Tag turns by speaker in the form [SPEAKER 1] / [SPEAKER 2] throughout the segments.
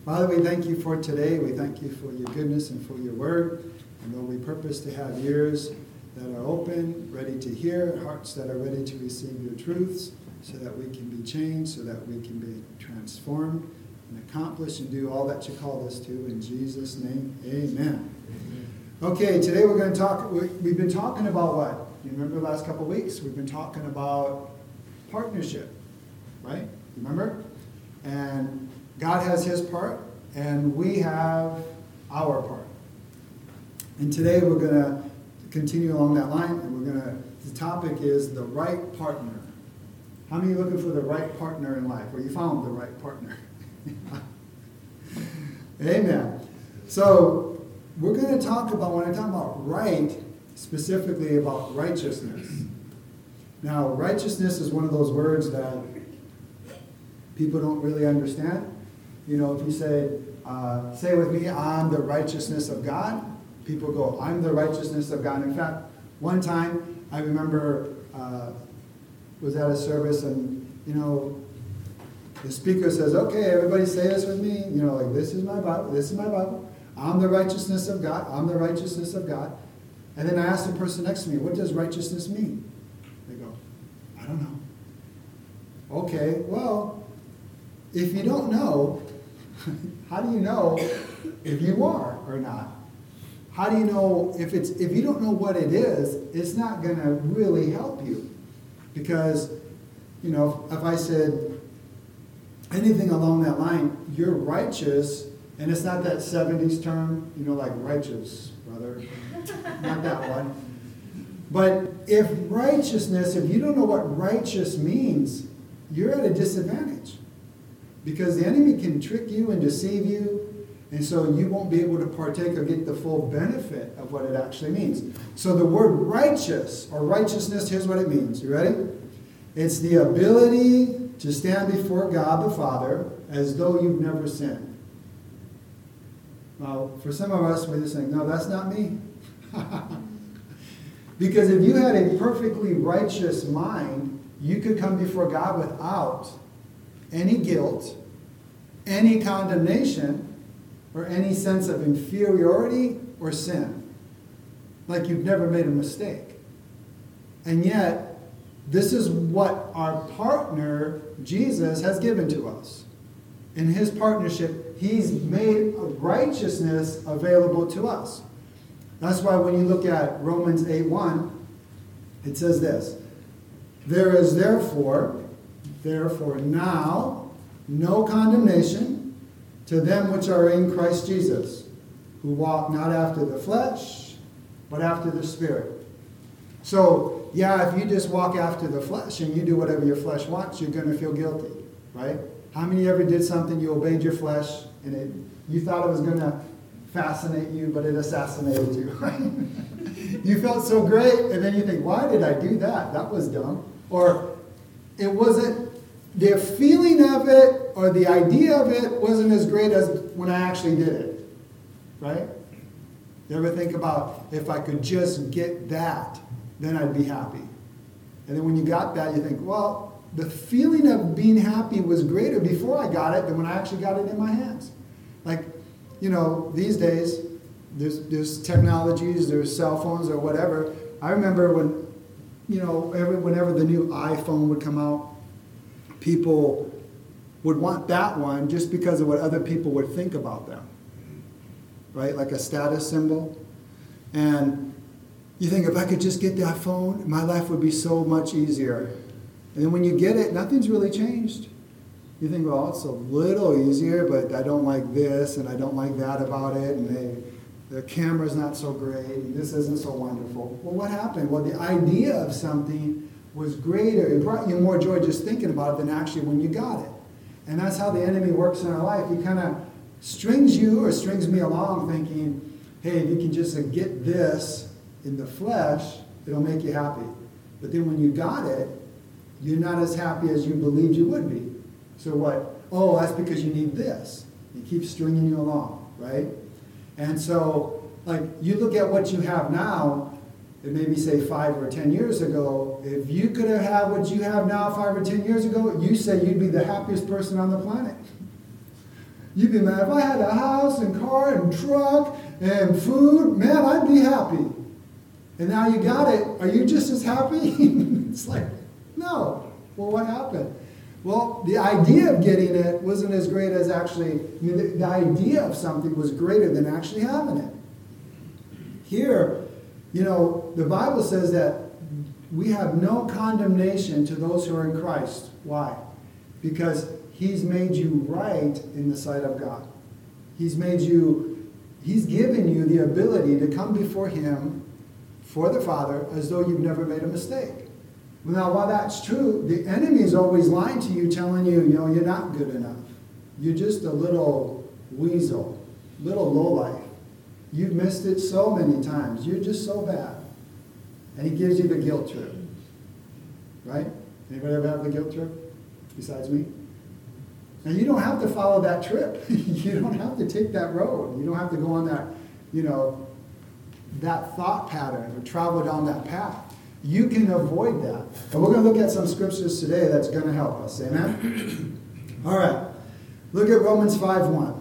[SPEAKER 1] Father, we thank you for today. We thank you for your goodness and for your word. And Lord, we purpose to have ears that are open, ready to hear, hearts that are ready to receive your truths, so that we can be changed, so that we can be transformed and accomplish and do all that you called us to. In Jesus' name, amen. Okay, today we're going to talk, we've been talking about what? You remember the last couple of weeks? We've been talking about partnership, right? Remember? And God has his part, and we have our part. And today we're going to continue along that line, and the topic is the right partner. How many are looking for the right partner in life? Or you found the right partner? Amen. So we're going to talk about, when I talk about right, specifically about righteousness. Now, righteousness is one of those words that people don't really understand. You know, if you say with me, I'm the righteousness of God, people go, I'm the righteousness of God. In fact, one time, I remember was at a service, and, you know, the speaker says, okay, everybody say this with me. You know, like, this is my Bible, this is my Bible. I'm the righteousness of God, I'm the righteousness of God. And then I asked the person next to me, what does righteousness mean? They go, I don't know. Okay, well, if you don't know, how do you know if you are or not? How do you know if you don't know what it is, it's not going to really help you. Because, you know, if I said anything along that line, you're righteous, and it's not that 70s term, you know, like righteous, brother. Not that one. But if you don't know what righteous means, you're at a disadvantage. Because the enemy can trick you and deceive you, and so you won't be able to partake or get the full benefit of what it actually means. So the word righteous or righteousness, here's what it means. You ready? It's the ability to stand before God the Father as though you've never sinned. Now, for some of us, we're just saying, no, that's not me. Because if you had a perfectly righteous mind, you could come before God without any guilt, any condemnation, or any sense of inferiority or sin. Like you've never made a mistake. And yet, this is what our partner, Jesus, has given to us. In his partnership, he's made righteousness available to us. That's why when you look at Romans 8:1, it says this, there is therefore now no condemnation to them which are in Christ Jesus, who walk not after the flesh, but after the Spirit. So, yeah, if you just walk after the flesh and you do whatever your flesh wants, you're going to feel guilty, right? How many ever did something, you obeyed your flesh, and you thought it was going to fascinate you, but it assassinated you, right? You felt so great, and then you think, why did I do that? That was dumb. Or it wasn't, the feeling of it or the idea of it wasn't as great as when I actually did it, right? You ever think about, if I could just get that, then I'd be happy. And then when you got that, you think, well, the feeling of being happy was greater before I got it than when I actually got it in my hands. Like, you know, these days, there's technologies, there's cell phones or whatever. I remember when, you know, whenever the new iPhone would come out, people would want that one just because of what other people would think about them, right? Like a status symbol. And you think, if I could just get that phone, my life would be so much easier. And then when you get it, nothing's really changed. You think, well, it's a little easier, but I don't like this, and I don't like that about it, and the camera's not so great, and this isn't so wonderful. Well, what happened? Well, the idea of something was greater. It brought you more joy just thinking about it than actually when you got it. And that's how the enemy works in our life. He kind of strings you or strings me along thinking, hey, if you can just get this in the flesh, it'll make you happy. But then when you got it, you're not as happy as you believed you would be. So what? Oh, that's because you need this. He keeps stringing you along, right? And so, like, you look at what you have now, and maybe say 5 or 10 years ago, if you could have had what you have now 5 or 10 years ago, you say you'd be the happiest person on the planet. You'd be mad. If I had a house and car and truck and food, man, I'd be happy. And now you got it. Are you just as happy? It's like, no. Well, what happened? Well, the idea of getting it wasn't as great as actually, the idea of something was greater than actually having it. Here, the Bible says that we have no condemnation to those who are in Christ. Why? Because He's made you right in the sight of God. He's given you the ability to come before Him for the Father as though you've never made a mistake. Now, while that's true, the enemy is always lying to you, telling you, you're not good enough. You're just a little weasel, little lowlife. You've missed it so many times. You're just so bad. And he gives you the guilt trip. Right? Anybody ever have the guilt trip besides me? And you don't have to follow that trip. You don't have to take that road. You don't have to go on that, that thought pattern or travel down that path. You can avoid that. And we're going to look at some scriptures today that's going to help us. Amen? All right. Look at Romans 5:1.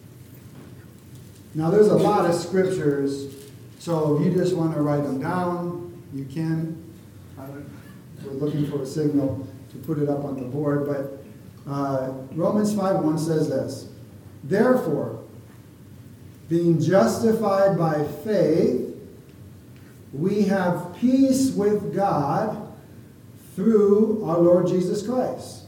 [SPEAKER 1] Now, there's a lot of scriptures, so if you just want to write them down, you can. We're looking for a signal to put it up on the board, but Romans 5:1 says this: Therefore, being justified by faith, we have peace with God through our Lord Jesus Christ.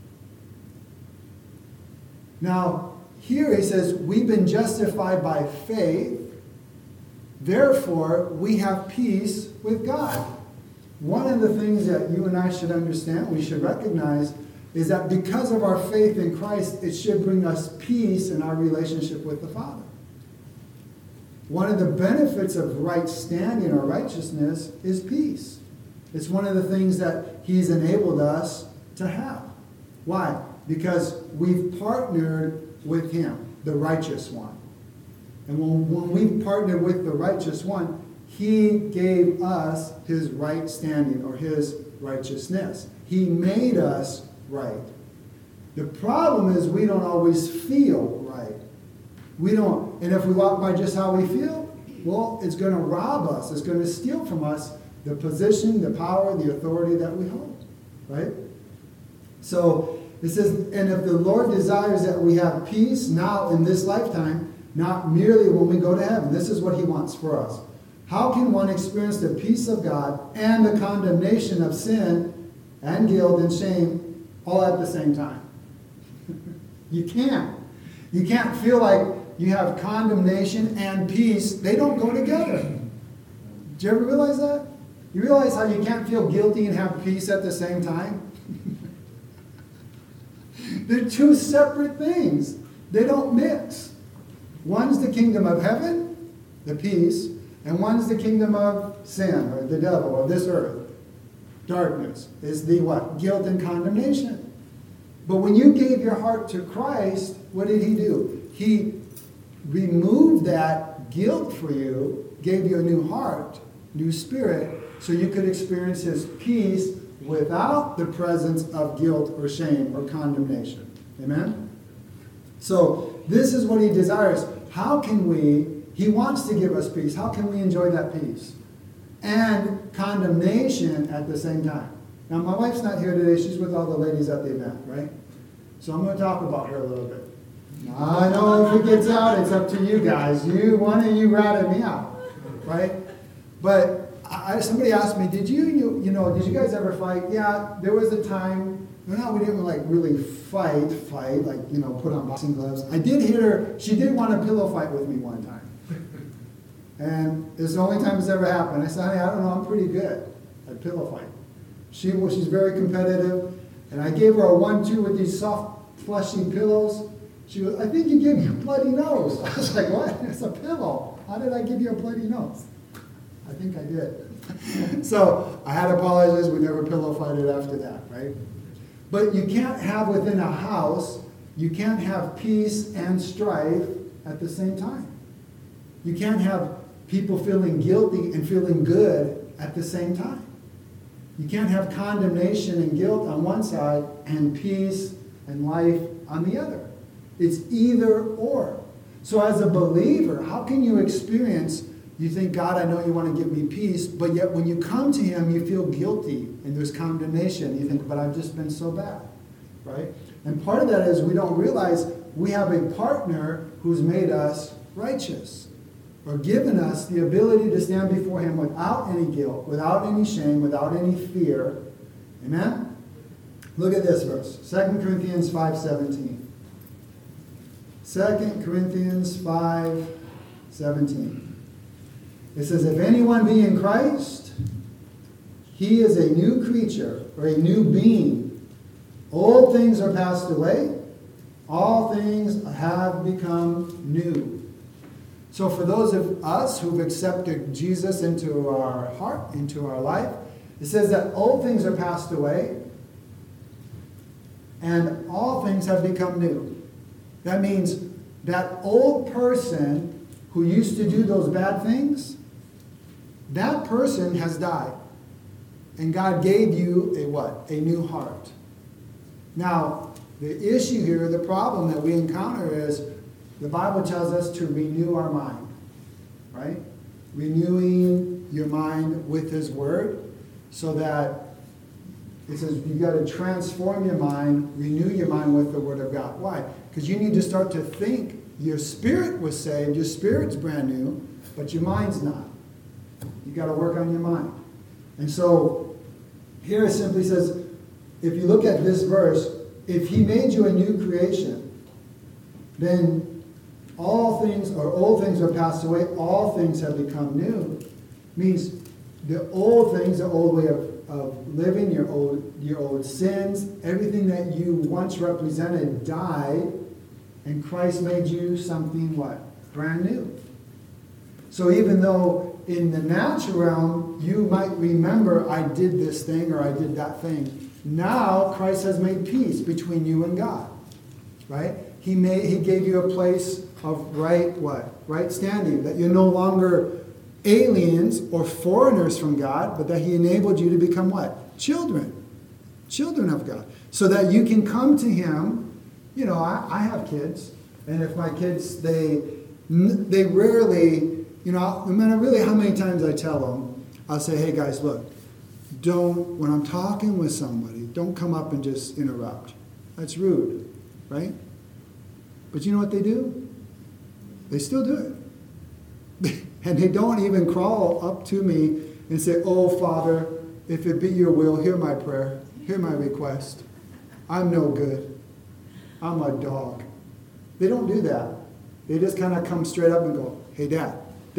[SPEAKER 1] Now, here he says, we've been justified by faith, therefore we have peace with God. One of the things that you and I should understand, we should recognize, is that because of our faith in Christ, it should bring us peace in our relationship with the Father. One of the benefits of right standing or righteousness is peace. It's one of the things that He's enabled us to have. Why? Because we've partnered with Him, the righteous one. And when we've partnered with the righteous one, He gave us His right standing or His righteousness. He made us right. The problem is we don't always feel right. We don't, and if we walk by just how we feel, well, it's going to rob us. It's going to steal from us the position, the power, the authority that we hold. Right? So it says, and if the Lord desires that we have peace now in this lifetime, not merely when we go to heaven, this is what He wants for us. How can one experience the peace of God and the condemnation of sin and guilt and shame all at the same time? You can't. You can't feel like you have condemnation and peace. They don't go together. Did you ever realize that? You realize how you can't feel guilty and have peace at the same time? They're two separate things. They don't mix. One's the kingdom of heaven, the peace, and one's the kingdom of sin or the devil or this earth. Darkness is the what? Guilt and condemnation. But when you gave your heart to Christ, what did He do? He removed that guilt for you, gave you a new heart, new spirit, so you could experience His peace without the presence of guilt or shame or condemnation. Amen? So this is what He desires. How can He wants to give us peace. How can we enjoy that peace? And condemnation at the same time. Now, my wife's not here today. She's with all the ladies at the event, right? So I'm going to talk about her a little bit. Now, I know if it gets out, it's up to you guys. One of you ratted me out, right? But somebody asked me, did you guys ever fight? Yeah, there was a time. No, we didn't really fight, put on boxing gloves. I did hit her. She did want a pillow fight with me one time. And it's the only time it's ever happened. I said, honey, I don't know, I'm pretty good at pillow fight. She's very competitive. And I gave her a 1-2 with these soft, fleshy pillows. She goes, I think you gave me a bloody nose. I was like, what? It's a pillow. How did I give you a bloody nose? I think I did. So I had to apologize. We never pillow fighted after that, right? But you can't have within a house, you can't have peace and strife at the same time. You can't have people feeling guilty and feeling good at the same time. You can't have condemnation and guilt on one side and peace and life on the other. It's either or. So as a believer, how can you experience, you think, God, I know you want to give me peace, but yet when you come to him, you feel guilty and there's condemnation. You think, but I've just been so bad, right? And part of that is we don't realize we have a partner who's made us righteous, or given us the ability to stand before him without any guilt, without any shame, without any fear. Amen? Look at this verse, 2 Corinthians 5:17. 2 Corinthians 5:17. It says, if anyone be in Christ, he is a new creature, or a new being. Old things are passed away. All things have become new. So for those of us who've accepted Jesus into our heart, into our life, it says that old things are passed away and all things have become new. That means that old person who used to do those bad things, that person has died. And God gave you a what? A new heart. Now, the issue here, the problem that we encounter is the Bible tells us to renew our mind, right? Renewing your mind with his word, so that it says you got to transform your mind, renew your mind with the word of God. Why? Because you need to start to think. Your spirit was saved, your spirit's brand new, but your mind's not. You got to work on your mind. And so here it simply says, if you look at this verse, if he made you a new creation, then all things, or old things are passed away, all things have become new. Means the old things, the old way of living, your old sins, everything that you once represented died, and Christ made you something what? Brand new. So even though in the natural realm you might remember, I did this thing or I did that thing, now Christ has made peace between you and God, right? He gave you a place of right standing, that you're no longer aliens or foreigners from God, but that he enabled you to become what? Children of God, so that you can come to him. You know, I have kids, and if my kids, they rarely, you know, no matter really how many times I tell them, I'll say, hey guys, look, when I'm talking with somebody, don't come up and just interrupt. That's rude, right? But you know what they do? They still do it. And they don't even crawl up to me and say, oh, Father, if it be your will, hear my prayer, hear my request. I'm no good. I'm a dog. They don't do that. They just kind of come straight up and go, hey, Dad.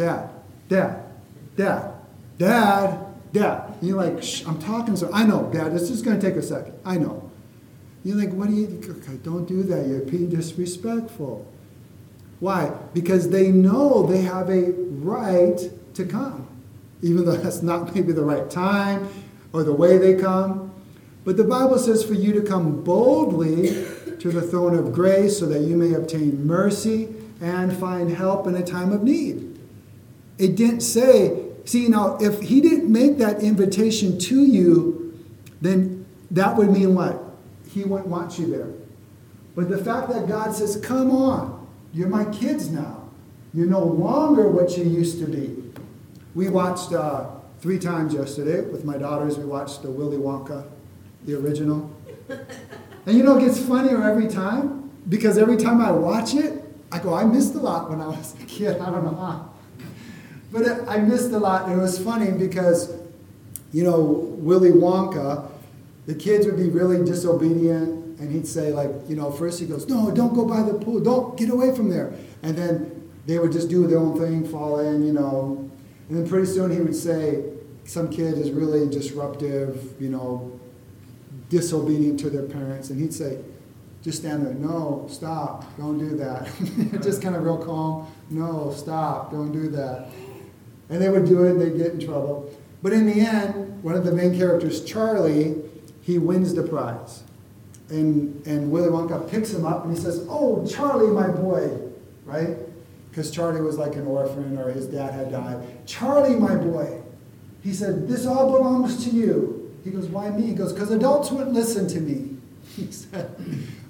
[SPEAKER 1] And you're like, shh, I'm talking, so I know, Dad, it's just going to take a second. I know. You're like, what do you, okay, don't do that. You're being disrespectful. Why? Because they know they have a right to come, even though that's not maybe the right time or the way they come. But the Bible says for you to come boldly to the throne of grace so that you may obtain mercy and find help in a time of need. It didn't say, see, now, if he didn't make that invitation to you, then that would mean what? He wouldn't want you there. But the fact that God says, come on, you're my kids now. You're no longer what you used to be. We watched 3 times yesterday with my daughters. We watched the Willy Wonka, the original. And you know, it gets funnier every time, because every time I watch it, I go, I missed a lot when I was a kid. I don't know how. But I missed a lot. And it was funny because, you know, Willy Wonka, the kids would be really disobedient. And he'd say, like, you know, first he goes, no, don't go by the pool. Don't get away from there. And then they would just do their own thing, fall in, you know. And then pretty soon he would say, some kid is really disruptive, you know, disobedient to their parents. And he'd say, just stand there. No, stop. Don't do that. Just kind of real calm. No, stop. Don't do that. And they would do it and they'd get in trouble. But in the end, one of the main characters, Charlie, he wins the prize. And Willy Wonka picks him up and he says, oh, Charlie, my boy, right? Because Charlie was like an orphan or his dad had died. Charlie, my boy. He said, this all belongs to you. He goes, why me? He goes, because adults wouldn't listen to me. He said,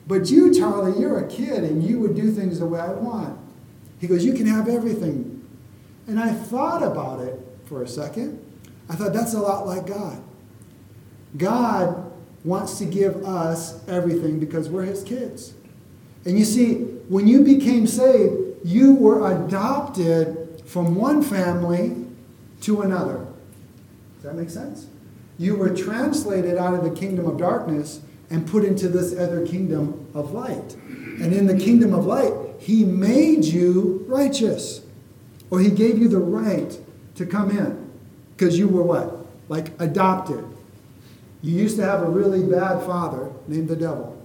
[SPEAKER 1] But you, Charlie, you're a kid and you would do things the way I want. He goes, you can have everything. And I thought about it for a second. I thought that's a lot like God. God wants to give us everything because we're his kids. And you see, when you became saved, you were adopted from one family to another. Does that make sense? You were translated out of the kingdom of darkness and put into this other kingdom of light. And in the kingdom of light, he made you righteous. Or he gave you the right to come in. Because you were what? Like adopted. You used to have a really bad father named the devil.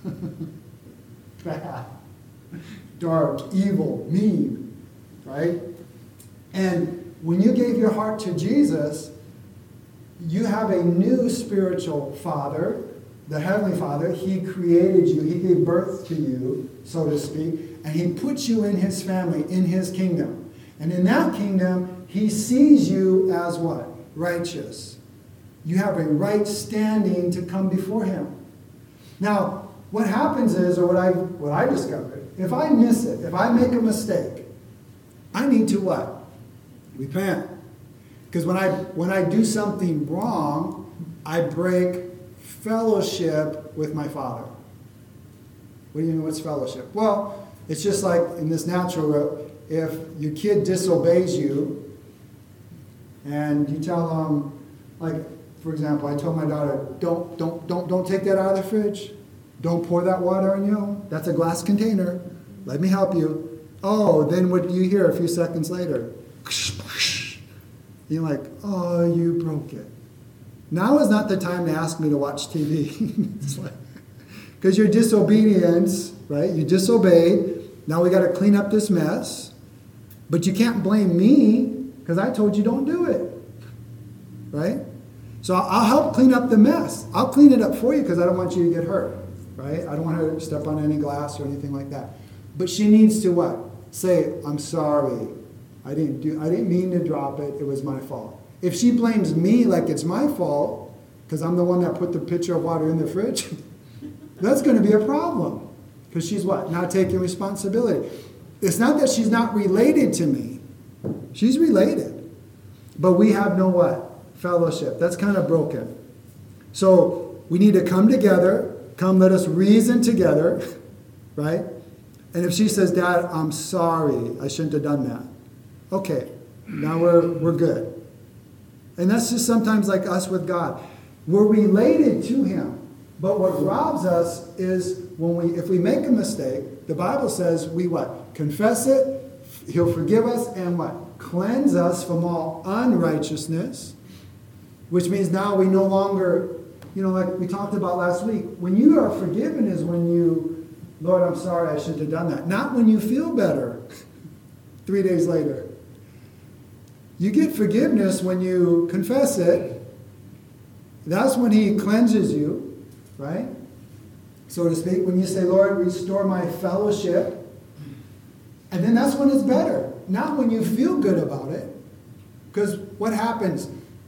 [SPEAKER 1] Bad. Dark, evil, mean. Right? And when you gave your heart to Jesus, you have a new spiritual father, the Heavenly Father. He created you. He gave birth to you, so to speak. And he put you in his family, in his kingdom. And in that kingdom, he sees you as what? Righteous. You have a right standing to come before him. Now, what happens is, or what I discovered, if I miss it, if I make a mistake, I need to what? Repent. Because when I do something wrong, I break fellowship with my Father. What do you mean, what's fellowship? Well, it's just like in this natural world, if your kid disobeys you and you tell them, like, for example, I told my daughter, don't take that out of the fridge. Don't pour that water on you. That's a glass container. Let me help you. Oh, then what do you hear a few seconds later? You're like, oh, you broke it. Now is not the time to ask me to watch TV. It's like, because your disobedience, right? You disobeyed. Now we got to clean up this mess. But you can't blame me because I told you don't do it. Right? So I'll help clean up the mess. I'll clean it up for you because I don't want you to get hurt. Right? I don't want her to step on any glass or anything like that. But she needs to what? Say, I'm sorry. I didn't mean to drop it. It was my fault. If she blames me like it's my fault, because I'm the one that put the pitcher of water in the fridge, that's going to be a problem. Because she's what? Not taking responsibility. It's not that she's not related to me. She's related. But we have no what? Fellowship. That's kind of broken. So we need to come together. Come, let us reason together. Right? And if she says, Dad, I'm sorry. I shouldn't have done that. Okay, now we're good. And that's just sometimes like us with God. We're related to him. But what robs us is if we make a mistake, the Bible says we what? Confess it, he'll forgive us, and what? Cleanse us from all unrighteousness, which means now we no longer, like we talked about last week, when you are forgiven is when you, Lord, I'm sorry, I shouldn't have done that. Not when you feel better 3 days later. You get forgiveness when you confess it. That's when he cleanses you, right? So to speak, when you say, Lord, restore my fellowship. And then that's when it's better. Not when you feel good about it. Because what happens?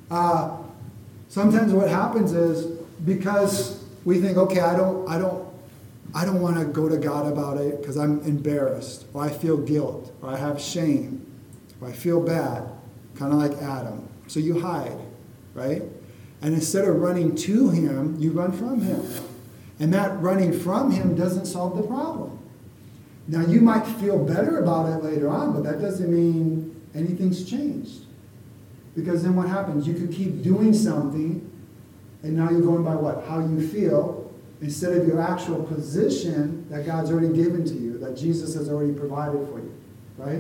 [SPEAKER 1] Sometimes what happens is because we think, okay, I don't want to go to God about it because I'm embarrassed, or I feel guilt, or I have shame, or I feel bad. Kind of like Adam. So you hide, right? And instead of running to him, you run from him. And that running from him doesn't solve the problem. Now, you might feel better about it later on, but that doesn't mean anything's changed. Because then what happens? You could keep doing something, and now you're going by what? How you feel, instead of your actual position that God's already given to you, that Jesus has already provided for you, right?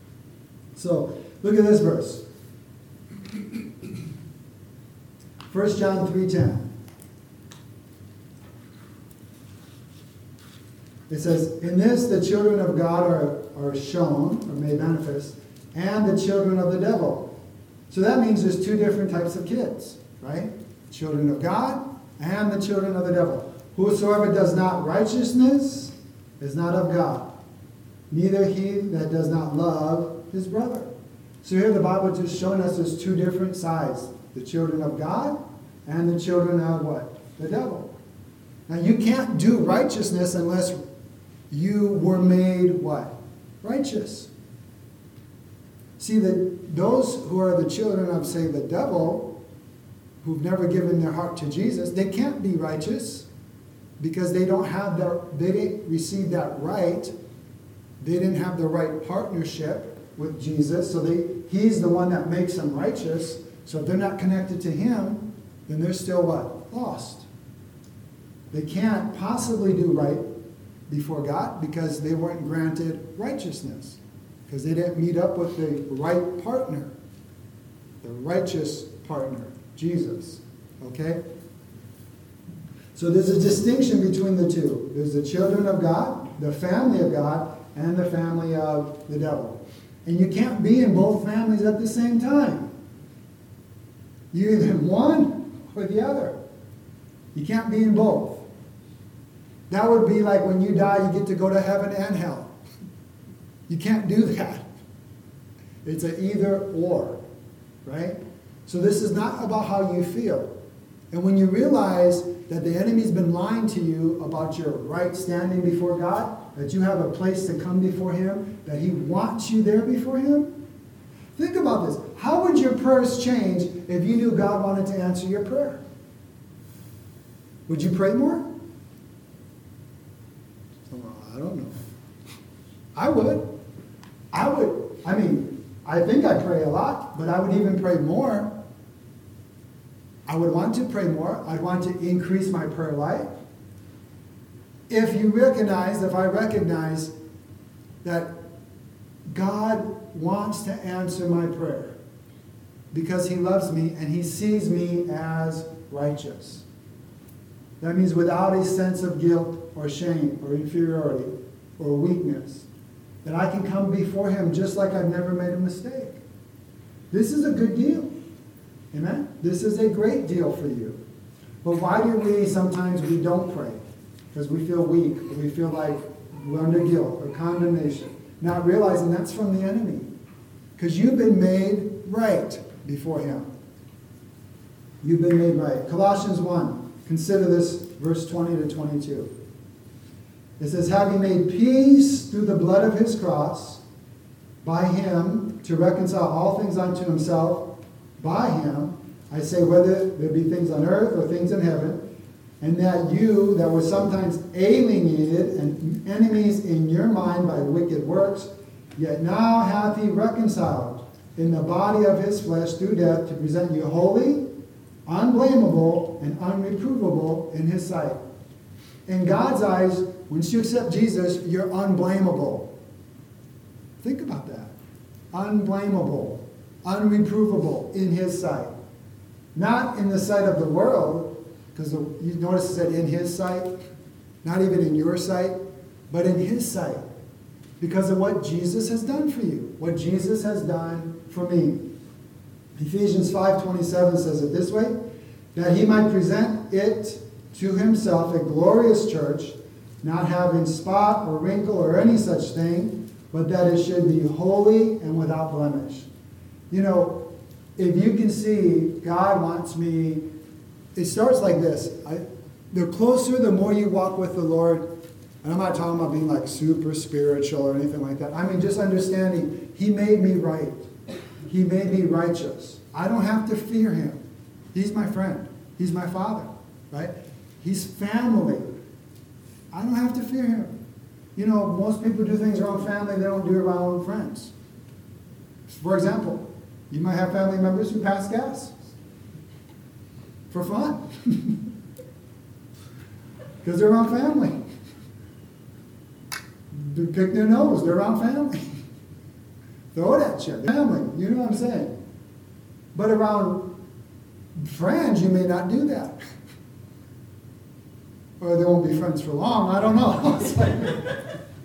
[SPEAKER 1] So, look at this verse. 1 John 3:10. It says, in this the children of God are shown, or made manifest, and the children of the devil. So that means there's two different types of kids, right? Children of God and the children of the devil. Whosoever does not righteousness is not of God, neither he that does not love his brother. So here the Bible is just showing us there's two different sides. The children of God and the children of what? The devil. Now you can't do righteousness unless you were made what? Righteous. See, that those who are the children of, say, the devil, who've never given their heart to Jesus, they can't be righteous because they didn't receive that right. They didn't have the right partnership with Jesus. So he's the one that makes them righteous. So if they're not connected to him, then they're still what? Lost. They can't possibly do right before God because they weren't granted righteousness. Because they didn't meet up with the right partner. The righteous partner, Jesus. Okay? So there's a distinction between the two. There's the children of God, the family of God, and the family of the devil. And you can't be in both families at the same time. You're either in one or the other. You can't be in both. That would be like when you die, you get to go to heaven and hell. You can't do that. It's an either or, right? So this is not about how you feel. And when you realize that the enemy's been lying to you about your right standing before God, that you have a place to come before him, that he wants you there before him, think about this. How would your prayers change if you knew God wanted to answer your prayer? Would you pray more? Well, I don't know. I would. I think I pray a lot, but I would even pray more. I would want to pray more. I'd want to increase my prayer life. If I recognize that God wants to answer my prayer because he loves me and he sees me as righteous. That means without a sense of guilt or shame or inferiority or weakness. That I can come before him just like I've never made a mistake. This is a good deal. Amen? This is a great deal for you. But why do we don't pray? Because we feel weak, or we feel like we're under guilt or condemnation. Not realizing that's from the enemy. Because you've been made right before him. You've been made right. Colossians 1. Consider this, verse 20 to 22. It says, having made peace through the blood of his cross, by him to reconcile all things unto himself, by him, I say whether there be things on earth or things in heaven, and that you that were sometimes alienated and enemies in your mind by wicked works, yet now hath he reconciled in the body of his flesh through death to present you holy, unblameable, and unreprovable in his sight. In God's eyes, once you accept Jesus, you're unblameable. Think about that. Unblameable, unreprovable in his sight. Not in the sight of the world, because you notice it said in his sight, not even in your sight, but in his sight. Because of what Jesus has done for you, what Jesus has done for me. Ephesians 5:27 says it this way, that he might present it to himself a glorious church, not having spot or wrinkle or any such thing, but that it should be holy and without blemish. You know, if you can see, God wants me, it starts like this. The closer, the more you walk with the Lord, and I'm not talking about being like super spiritual or anything like that. I mean, just understanding, he made me right. He made me righteous. I don't have to fear him. He's my friend. He's my father, right? He's family. I don't have to fear him. You know, most people do things around family they don't do around friends. For example, you might have family members who pass gas for fun because they're around family. They pick their nose, they're around family. Throw it at you, family, you know what I'm saying? But around friends, you may not do that. Or they won't be friends for long, I don't know.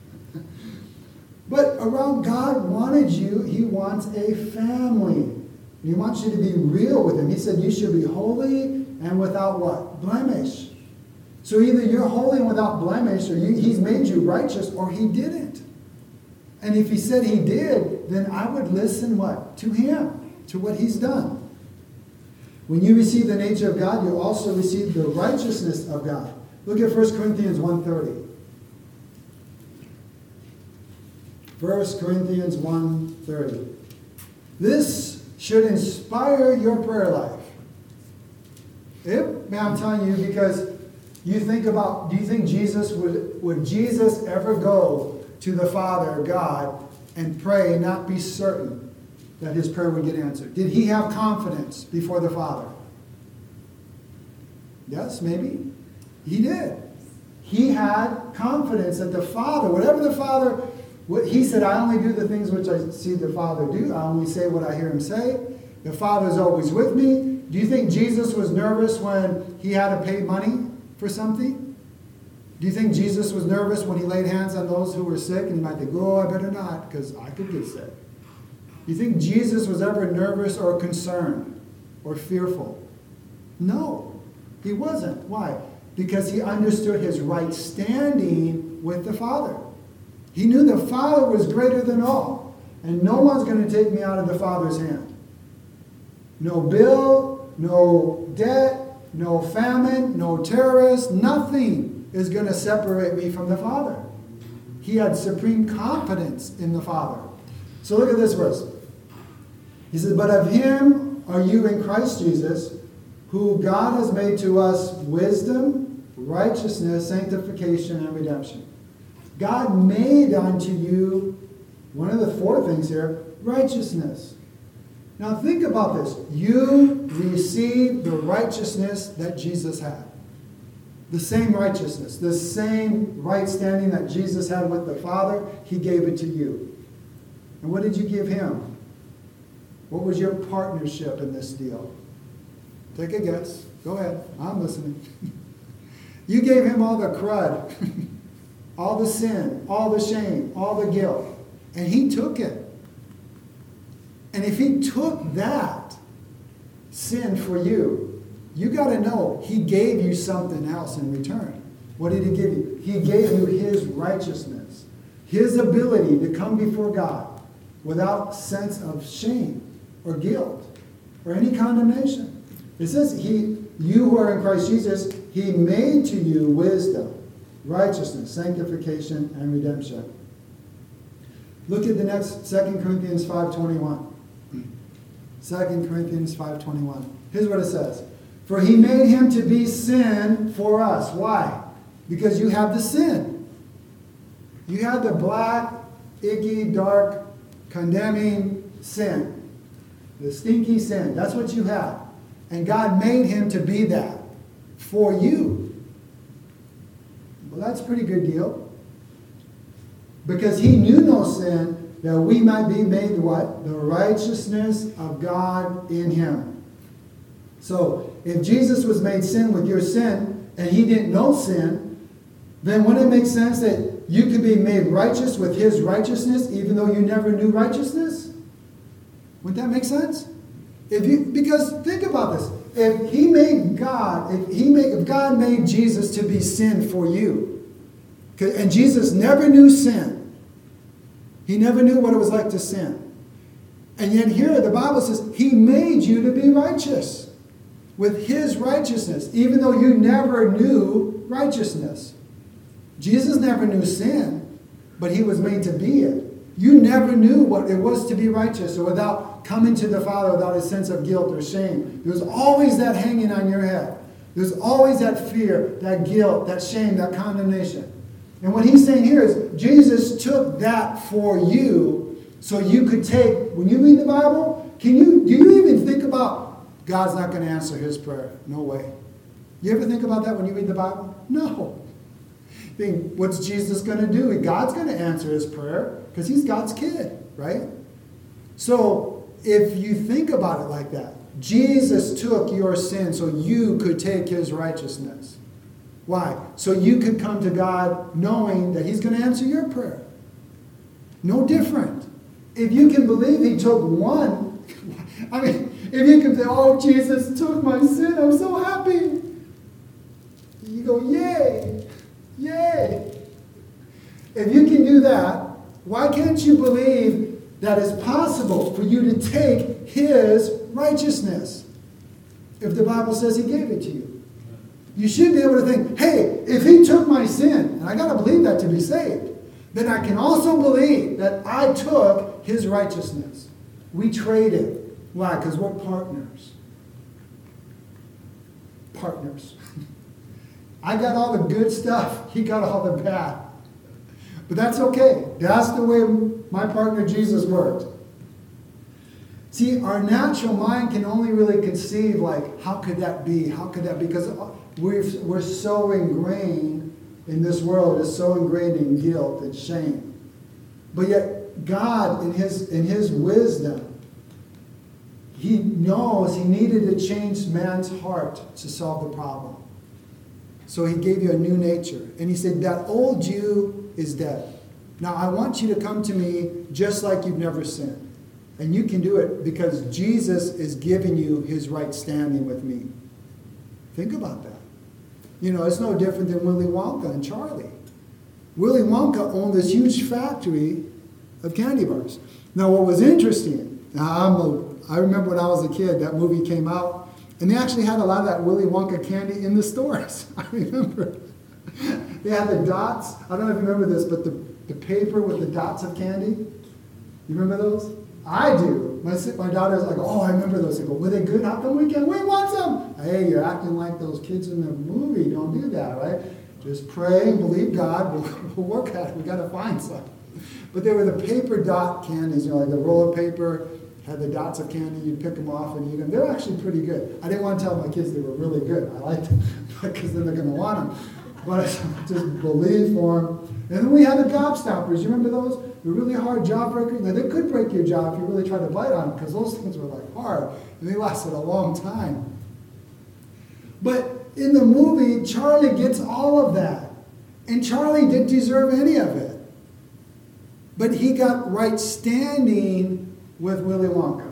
[SPEAKER 1] But around God wanted you, he wants a family. He wants you to be real with him. He said you should be holy and without what? Blemish. So either you're holy and without blemish, or he's made you righteous, or he didn't. And if he said he did, then I would listen what? To him, to what he's done. When you receive the nature of God, you also receive the righteousness of God. Look at 1 Corinthians 1:30. 1 Corinthians 1:30. This should inspire your prayer life. I'm telling you, because you think about, do you think Jesus would Jesus ever go to the Father, God, and pray and not be certain that his prayer would get answered? Did he have confidence before the Father? Yes, maybe. He did. He had confidence that the Father, whatever the Father, he said, I only do the things which I see the Father do. I only say what I hear him say. The Father is always with me. Do you think Jesus was nervous when he had to pay money for something? Do you think Jesus was nervous when he laid hands on those who were sick and he might think, oh, I better not because I could get sick? Do you think Jesus was ever nervous or concerned or fearful? No, he wasn't. Why? Because he understood his right standing with the Father. He knew the Father was greater than all, and no one's going to take me out of the Father's hand. No bill, no debt, no famine, no terrorist, nothing is going to separate me from the Father. He had supreme confidence in the Father. So look at this verse. He says, but of him are you in Christ Jesus, who God has made to us wisdom, righteousness, sanctification, and redemption. God made unto you, one of the four things here, righteousness. Now think about this. You received the righteousness that Jesus had. The same righteousness, the same right standing that Jesus had with the Father, he gave it to you. And what did you give him? What was your partnership in this deal? Take a guess. Go ahead. I'm listening. You gave him all the crud, all the sin, all the shame, all the guilt. And he took it. And if he took that sin for you, you got to know he gave you something else in return. What did he give you? He gave you his righteousness, his ability to come before God without sense of shame or guilt or any condemnation. It says you who are in Christ Jesus, he made to you wisdom, righteousness, sanctification, and redemption. Look at the next 2 Corinthians 5:21. 2 Corinthians 5:21. Here's what it says. For he made him to be sin for us. Why? Because you have the sin. You have the black, icky, dark, condemning sin. The stinky sin. That's what you have. And God made him to be that for you. Well, that's a pretty good deal. Because he knew no sin, that we might be made what? The righteousness of God in him. So, if Jesus was made sin with your sin, and he didn't know sin, then wouldn't it make sense that you could be made righteous with his righteousness, even though you never knew righteousness? Wouldn't that make sense? Because think about this. If God made Jesus to be sin for you, and Jesus never knew sin, he never knew what it was like to sin. And yet here the Bible says he made you to be righteous with his righteousness, even though you never knew righteousness. Jesus never knew sin, but he was made to be it. You never knew what it was to be righteous, or without coming to the Father without a sense of guilt or shame. There's always that hanging on your head. There's always that fear, that guilt, that shame, that condemnation. And what he's saying here is Jesus took that for you so you could take, when you read the Bible, do you even think about God's not going to answer his prayer? No way. You ever think about that when you read the Bible? No. Think, what's Jesus going to do? God's going to answer his prayer because he's God's kid, right? So if you think about it like that, Jesus took your sin so you could take his righteousness. Why? So you could come to God knowing that he's going to answer your prayer. No different. If you can believe he took one, if you can say, oh, Jesus took my sin, I'm so happy. You go, yay, yay. If you can do that, why can't you believe that it's possible for you to take his righteousness if the Bible says he gave it to you? You should be able to think, hey, if he took my sin, and I got to believe that to be saved, then I can also believe that I took his righteousness. We traded. Why? Because we're partners. Partners. I got all the good stuff. He got all the bad. But that's okay. That's the way my partner Jesus worked. See, our natural mind can only really conceive, like, how could that be? How could that be? Because we're so ingrained in this world, is so ingrained in guilt and shame. But yet, God, in his wisdom, he knows he needed to change man's heart to solve the problem. So he gave you a new nature. And he said, that old you is dead. Now I want you to come to me just like you've never sinned. And you can do it because Jesus is giving you his right standing with me. Think about that. You know, it's no different than Willy Wonka and Charlie. Willy Wonka owned this huge factory of candy bars. Now what was interesting, I remember when I was a kid, that movie came out, and they actually had a lot of that Willy Wonka candy in the stores. I remember. They had the dots. I don't know if you remember this, but the paper with the dots of candy. You remember those? I do. My daughter's like, oh, I remember those. I go, were they good? How come we want some? Hey, you're acting like those kids in the movie. Don't do that, right? Just pray and believe God. We'll work at it. We got to find some. But they were the paper dot candies, you know, like the roll of paper had the dots of candy. You'd pick them off and eat them. They're actually pretty good. I didn't want to tell my kids they were really good. I liked them because then they're going to want them. But I just believed for them. And then we had the gobstoppers. You remember those? They're really hard jaw breakers. Now, they could break your jaw if you really tried to bite on them because those things were like hard. And they lasted a long time. But in the movie, Charlie gets all of that. And Charlie didn't deserve any of it. But he got right standing with Willy Wonka.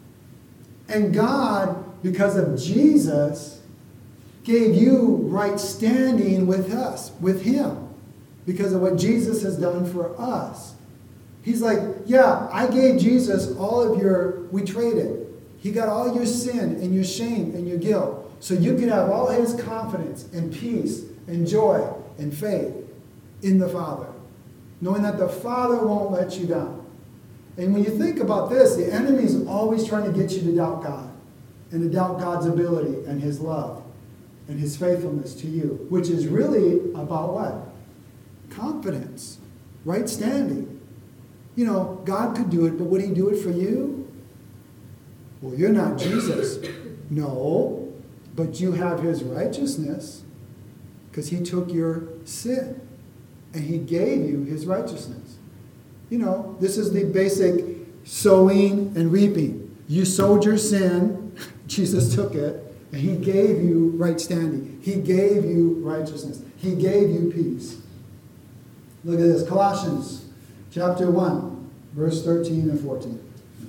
[SPEAKER 1] And God, because of Jesus, gave you right standing with us, with him, because of what Jesus has done for us. He's like, yeah, I gave Jesus all of we traded. He got all your sin and your shame and your guilt. So you could have all his confidence and peace and joy and faith in the Father, knowing that the Father won't let you down. And when you think about this, the enemy is always trying to get you to doubt God and to doubt God's ability and his love and his faithfulness to you, which is really about what? Confidence, right standing. You know, God could do it, but would he do it for you? Well, you're not Jesus. No, but you have his righteousness because he took your sin and he gave you his righteousness. You know, this is the basic sowing and reaping. You sowed your sin, Jesus took it, and he gave you right standing. He gave you righteousness. He gave you peace. Look at this, Colossians chapter 1, verse 13 and 14.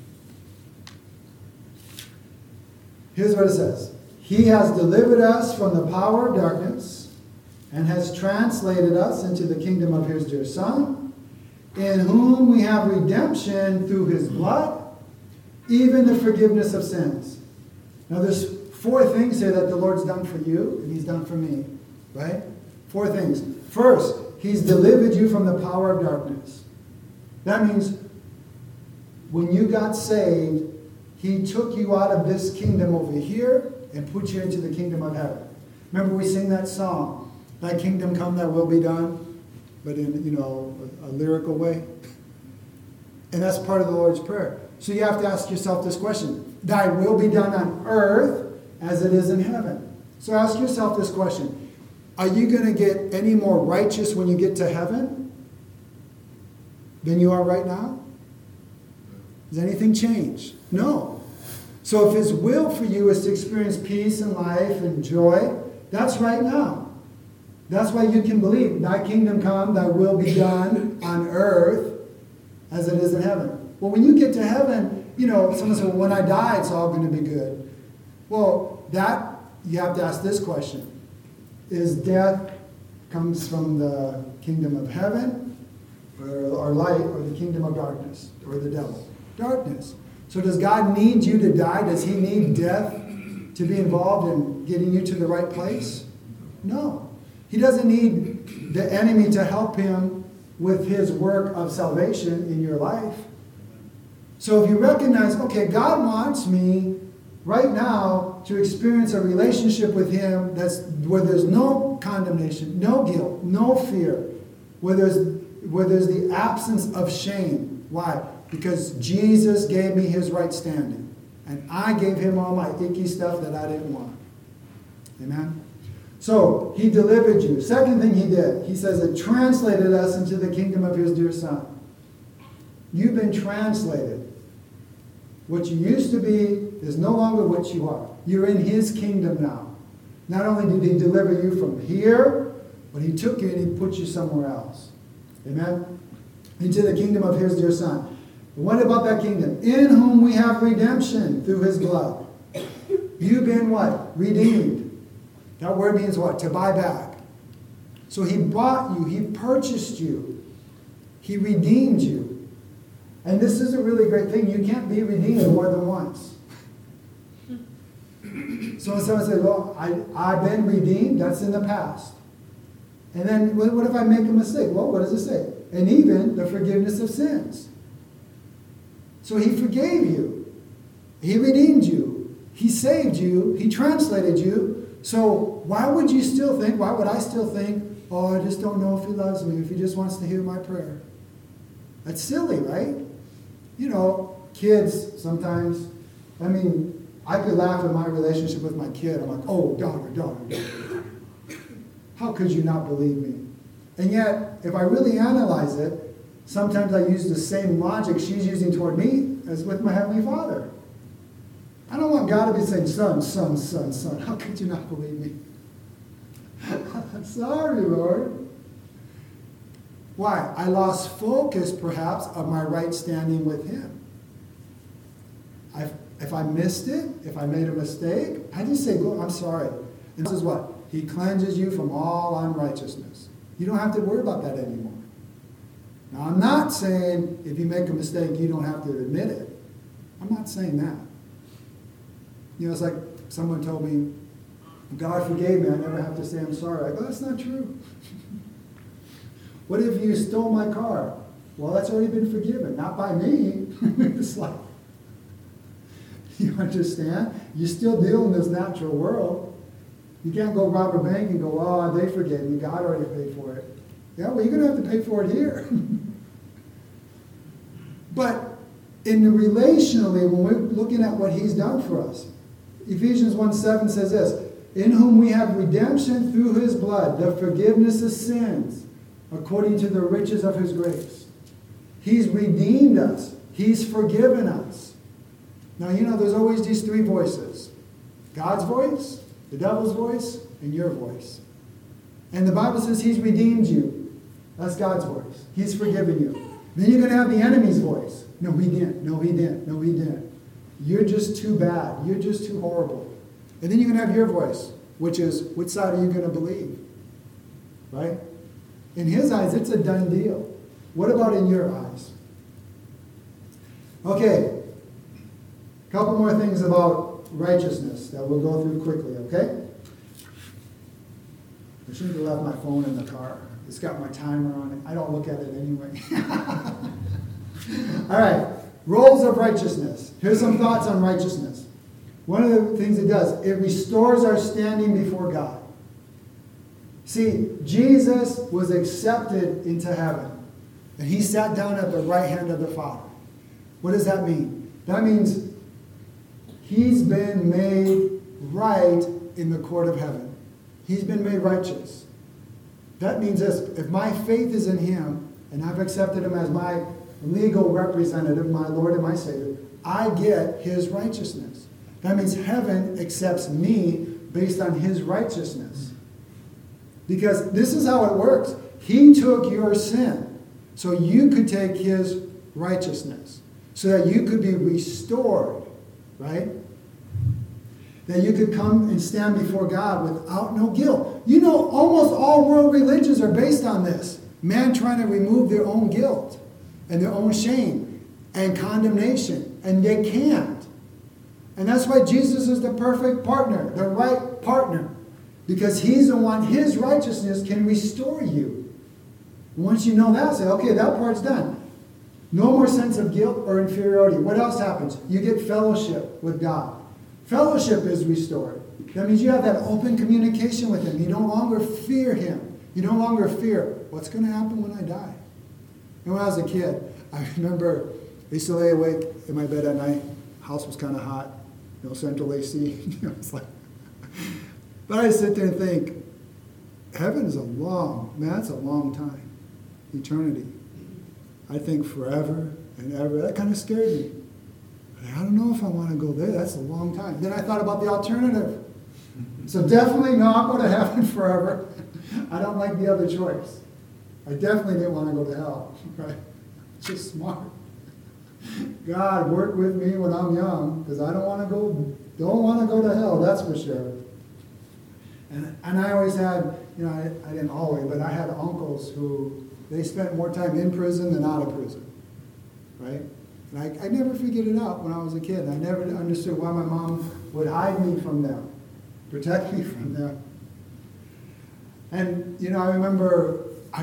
[SPEAKER 1] Here's what it says. He has delivered us from the power of darkness and has translated us into the kingdom of his dear Son, in whom we have redemption through his blood, even the forgiveness of sins. Now there's 4 things here that the Lord's done for you and he's done for me, right? 4 things. First, he's delivered you from the power of darkness. That means when you got saved, he took you out of this kingdom over here and put you into the kingdom of heaven. Remember we sing that song, thy kingdom come, thy will be done, but in, you know, a lyrical way. And that's part of the Lord's Prayer. So you have to ask yourself this question. Thy will be done on earth as it is in heaven. So ask yourself this question. Are you going to get any more righteous when you get to heaven than you are right now? Does anything change? No. So if his will for you is to experience peace and life and joy, that's right now. That's why you can believe, thy kingdom come, thy will be done on earth as it is in heaven. Well, when you get to heaven, you know, someone says, well, when I die, it's all going to be good. Well, that, you have to ask this question. Is death comes from the kingdom of heaven or light or the kingdom of darkness or the devil? Darkness. So does God need you to die? Does he need death to be involved in getting you to the right place? No. He doesn't need the enemy to help him with his work of salvation in your life. So if you recognize, okay, God wants me right now to experience a relationship with him where there's no condemnation, no guilt, no fear, where there's the absence of shame. Why? Because Jesus gave me his right standing. And I gave him all my icky stuff that I didn't want. Amen? So, he delivered you. Second thing he did, he says it translated us into the kingdom of his dear Son. You've been translated. What you used to be is no longer what you are. You're in his kingdom now. Not only did he deliver you from here, but he took you and he put you somewhere else. Amen? Into the kingdom of his dear Son. What about that kingdom? In whom we have redemption through his blood. You've been what? Redeemed. That word means what? To buy back. So he bought you. He purchased you. He redeemed you. And this is a really great thing. You can't be redeemed more than once. So when someone says, well, I've been redeemed, that's in the past. And then what if I make a mistake? Well, what does it say? And even the forgiveness of sins. So he forgave you. He redeemed you. He saved you. He translated you. So why would you still think, why would I still think, oh, I just don't know if he loves me, if he just wants to hear my prayer? That's silly, right? You know, kids sometimes, I could laugh at my relationship with my kid. I'm like, oh, daughter. How could you not believe me? And yet, if I really analyze it, sometimes I use the same logic she's using toward me as with my Heavenly Father. I don't want God to be saying, son. How could you not believe me? Sorry, Lord. Why? I lost focus, perhaps, of my right standing with him. If I missed it, if I made a mistake, I just say, Lord, I'm sorry. And this is what? He cleanses you from all unrighteousness. You don't have to worry about that anymore. Now, I'm not saying if you make a mistake, you don't have to admit it. I'm not saying that. You know, it's like someone told me, God forgave me, I never have to say I'm sorry. I go, that's not true. What if you stole my car? Well, that's already been forgiven. Not by me. It's like, you understand? You still deal in this natural world. You can't go rob a bank and go, oh, they forgave me. God already paid for it. Yeah, well, you're going to have to pay for it here. But in the relationally, when we're looking at what he's done for us, Ephesians 1:7 says this, in whom we have redemption through his blood, the forgiveness of sins, according to the riches of his grace. He's redeemed us. He's forgiven us. Now, you know, there's always these three voices. God's voice, the devil's voice, and your voice. And the Bible says he's redeemed you. That's God's voice. He's forgiven you. Then you're going to have the enemy's voice. No, he didn't. No, he didn't. No, he didn't. You're just too bad. You're just too horrible. And then you're going to have your voice, which is, which side are you going to believe? Right? In his eyes, it's a done deal. What about in your eyes? Okay. A couple more things about righteousness that we'll go through quickly, okay? I shouldn't have left my phone in the car. It's got my timer on it. I don't look at it anyway. All right. Roles of righteousness. Here's some thoughts on righteousness. One of the things it does, it restores our standing before God. See, Jesus was accepted into heaven. And he sat down at the right hand of the Father. What does that mean? That means he's been made right in the court of heaven. He's been made righteous. That means this, if my faith is in him, and I've accepted him as my legal representative, my Lord and my Savior, I get his righteousness. That means heaven accepts me based on his righteousness. Because this is how it works. He took your sin, so you could take his righteousness, so that you could be restored, right? That you could come and stand before God without no guilt. You know, almost all world religions are based on this. Man trying to remove their own guilt and their own shame and condemnation, and they can't. And that's why Jesus is the perfect partner, the right partner. Because he's the one, his righteousness can restore you. Once you know that, say, okay, that part's done. No more sense of guilt or inferiority. What else happens? You get fellowship with God. Fellowship is restored. That means you have that open communication with him. You no longer fear him. You no longer fear what's going to happen when I die. And when I was a kid, I remember I used to lay awake in my bed at night. House was kind of hot. No central AC. It's like, but I sit there and think, heaven is that's a long time. Eternity. I think forever and ever. That kind of scared me. But I don't know if I want to go there. That's a long time. Then I thought about the alternative. So definitely no, I'm going to heaven forever. I don't like the other choice. I definitely didn't want to go to hell. Right? Just smart. God, work with me when I'm young, because I don't want to go to hell, that's for sure. And I always had, I didn't always, but I had uncles who, they spent more time in prison than out of prison. Right? And I never figured it out when I was a kid. I never understood why my mom would hide me from them, protect me from them. And, I remember I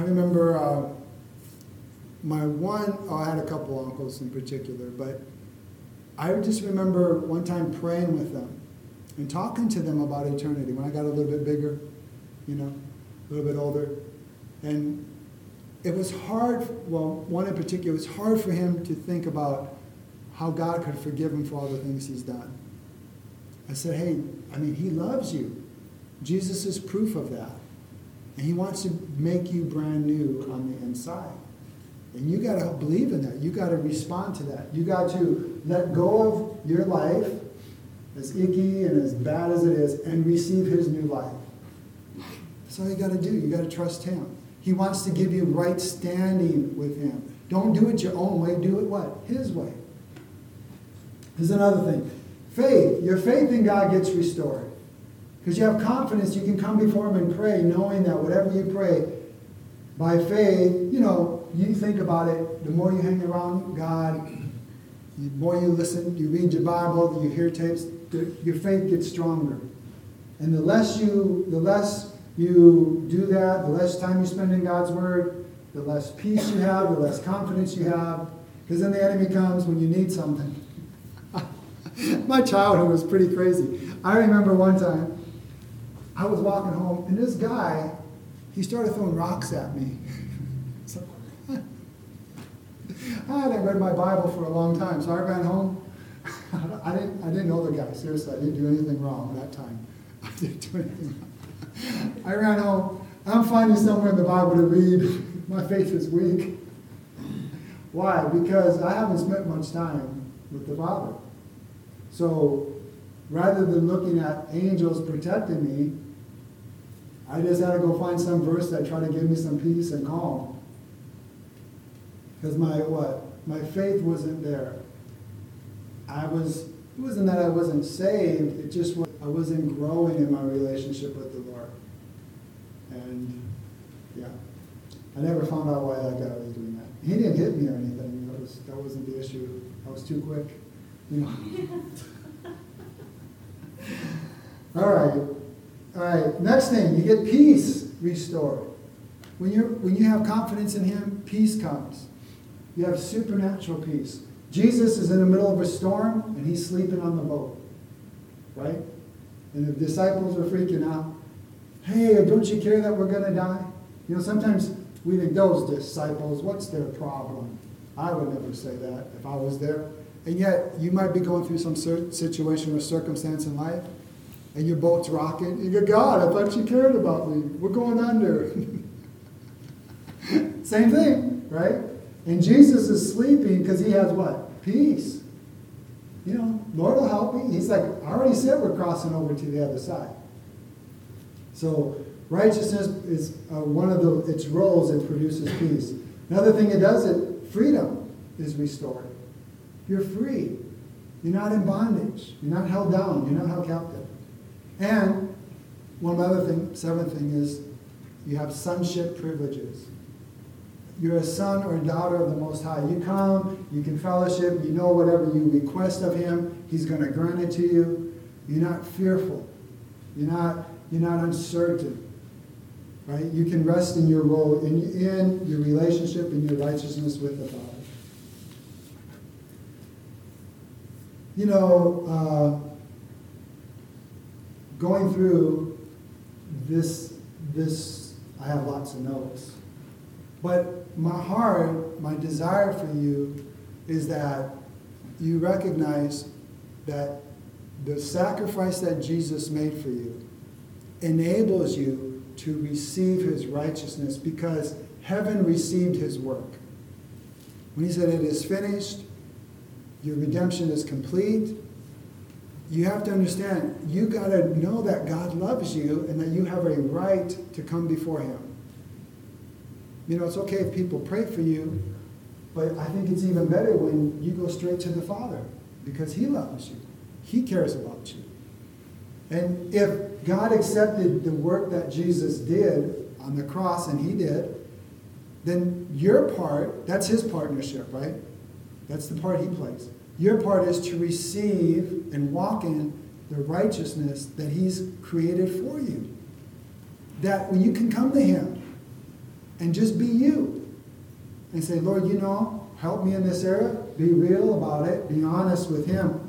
[SPEAKER 1] had a couple uncles in particular, but I just remember one time praying with them and talking to them about eternity when I got a little bit bigger, a little bit older. And it was hard, one in particular, it was hard for him to think about how God could forgive him for all the things he's done. I said, hey, he loves you. Jesus is proof of that. And he wants to make you brand new on the inside. And you got to believe in that. You got to respond to that. You got to let go of your life, as icky and as bad as it is, and receive his new life. That's all you got to do. You got to trust him. He wants to give you right standing with him. Don't do it your own way. Do it what? His way. Here's another thing. Faith. Your faith in God gets restored. Because you have confidence, you can come before him and pray, knowing that whatever you pray, by faith, you think about it, the more you hang around God, the more you listen, you read your Bible, you hear tapes, your faith gets stronger. And the less you do that, the less time you spend in God's Word, the less peace you have, the less confidence you have. Because then the enemy comes when you need something. My childhood was pretty crazy. I remember one time, I was walking home, and this guy, he started throwing rocks at me. So, I hadn't read my Bible for a long time, so I ran home. I didn't know the guy. Seriously, I didn't do anything wrong that time. I didn't do anything wrong. I ran home. I'm finding somewhere in the Bible to read. My faith is weak. Why? Because I haven't spent much time with the Father. So, rather than looking at angels protecting me, I just had to go find some verse that tried to give me some peace and calm. Because my faith wasn't there. It wasn't that I wasn't saved, it just was, I wasn't growing in my relationship with the Lord. And, I never found out why that guy was doing that. He didn't hit me or anything, that wasn't the issue. I was too quick, All right. Next thing, you get peace restored. When you have confidence in him, peace comes. You have supernatural peace. Jesus is in the middle of a storm, and he's sleeping on the boat. Right? And the disciples are freaking out. Hey, don't you care that we're going to die? Sometimes we think, those disciples, what's their problem? I would never say that if I was there. And yet, you might be going through some situation or circumstance in life, and your boat's rocking, and you go, God, I thought you cared about me. We're going under. Same thing, right? And Jesus is sleeping because he has what? Peace. Lord will help me. He's like, I already said we're crossing over to the other side. So righteousness is one of its roles. It produces peace. Another thing it does, freedom is restored. You're free. You're not in bondage. You're not held down. You're not held captive. And one other thing, seventh thing, is you have sonship privileges. You're a son or a daughter of the Most High. You come, you can fellowship, you know whatever you request of him, he's going to grant it to you. You're not fearful. You're not uncertain. Right? You can rest in your role, in your relationship, in your righteousness with the Father. Going through this, I have lots of notes. But my heart, my desire for you is that you recognize that the sacrifice that Jesus made for you enables you to receive his righteousness because heaven received his work. When he said it is finished, your redemption is complete, you have to understand, you got to know that God loves you and that you have a right to come before him. It's okay if people pray for you, but I think it's even better when you go straight to the Father because he loves you. He cares about you. And if God accepted the work that Jesus did on the cross, and he did, then your part, that's his partnership, right? That's the part he plays. Your part is to receive and walk in the righteousness that he's created for you. That when you can come to him and just be you and say, Lord, help me in this area. Be real about it. Be honest with him.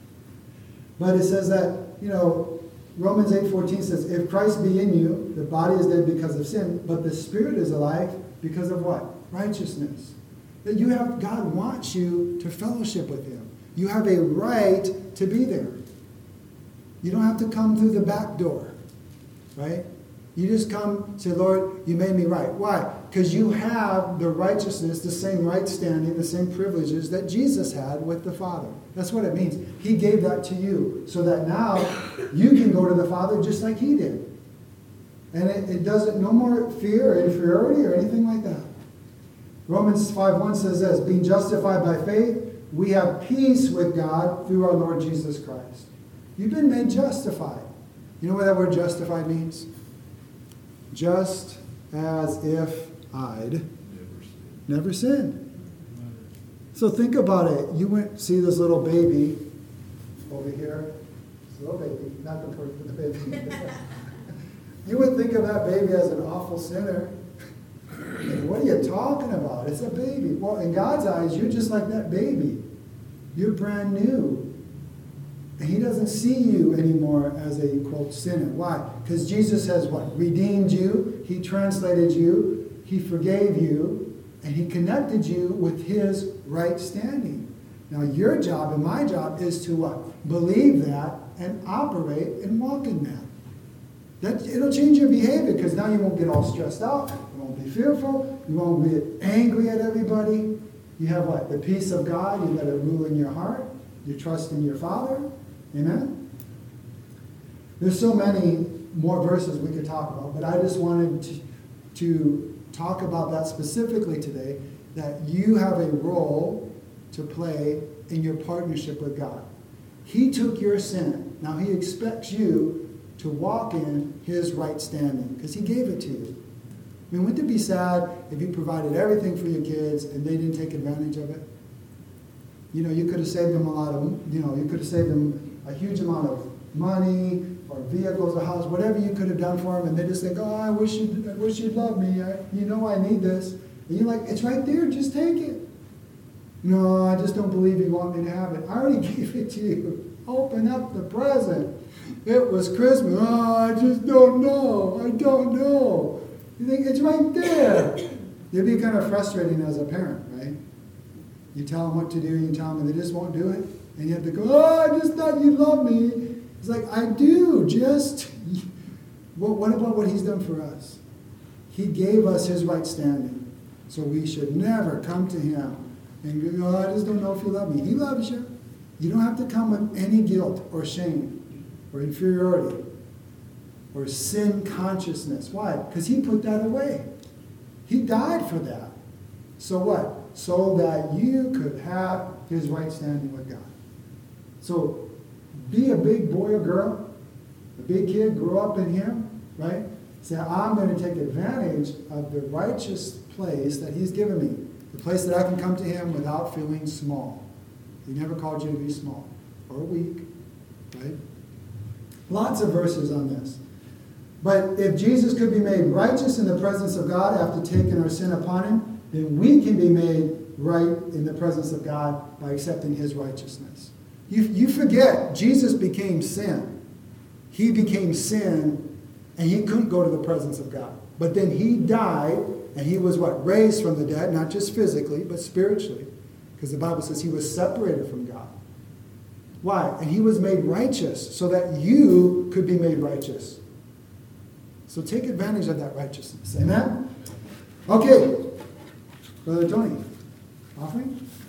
[SPEAKER 1] But it says that, Romans 8:14 says, if Christ be in you, the body is dead because of sin, but the spirit is alive because of what? Righteousness. That God wants you to fellowship with him. You have a right to be there. You don't have to come through the back door, right? You just come, say, Lord, you made me right. Why? Because you have the righteousness, the same right standing, the same privileges that Jesus had with the Father. That's what it means. He gave that to you so that now you can go to the Father just like he did. And it doesn't, no more fear or inferiority or anything like that. Romans 5:1 says this, being justified by faith, we have peace with God through our Lord Jesus Christ. You've been made justified. You know what that word justified means? Just as if I'd never sinned. So think about it. You went see this little baby over here. This little baby, not the baby. You would think of that baby as an awful sinner. What are you talking about? It's a baby. Well, in God's eyes, you're just like that baby. You're brand new. And he doesn't see you anymore as a, quote, sinner. Why? Because Jesus has what? Redeemed you. He translated you. He forgave you. And he connected you with his right standing. Now, your job and my job is to what? Believe that and operate and walk in that. It'll change your behavior because now you won't get all stressed out. You won't be fearful. You won't be angry at everybody. You have what? The peace of God. You let it rule in your heart. You trust in your Father. Amen? There's so many more verses we could talk about, but I just wanted to talk about that specifically today, that you have a role to play in your partnership with God. He took your sin. Now he expects you to walk in his right standing because he gave it to you. I mean, wouldn't it be sad if you provided everything for your kids and they didn't take advantage of it? You could have saved them you could have saved them a huge amount of money or vehicles, a house, whatever you could have done for them, and they just think, oh, I wish you'd love me. I need this. And you're like, it's right there, just take it. No, I just don't believe you want me to have it. I already gave it to you. Open up the present. It was Christmas. Oh, I just don't know. I don't know. You think it's right there. It'd be kind of frustrating as a parent, right? You tell them what to do, you tell them, and they just won't do it. And you have to go, oh, I just thought you loved me. It's like, I do, well, what about what he's done for us? He gave us his right standing. So we should never come to him and go, oh, I just don't know if you love me. He loves you. You don't have to come with any guilt or shame or inferiority or sin consciousness. Why? Because he put that away. He died for that. So what? So that you could have his right standing with God. So be a big boy or girl, a big kid, grow up in him, right? Say, I'm going to take advantage of the righteous place that he's given me, the place that I can come to him without feeling small. He never called you to be small or weak, right? Lots of verses on this. But if Jesus could be made righteous in the presence of God after taking our sin upon him, then we can be made right in the presence of God by accepting his righteousness. You forget, Jesus became sin. He became sin, and he couldn't go to the presence of God. But then he died, and he was what? Raised from the dead, not just physically, but spiritually. Because the Bible says he was separated from God. Why? And he was made righteous so that you could be made righteous. So take advantage of that righteousness. Amen? Okay. Brother Tony, offering?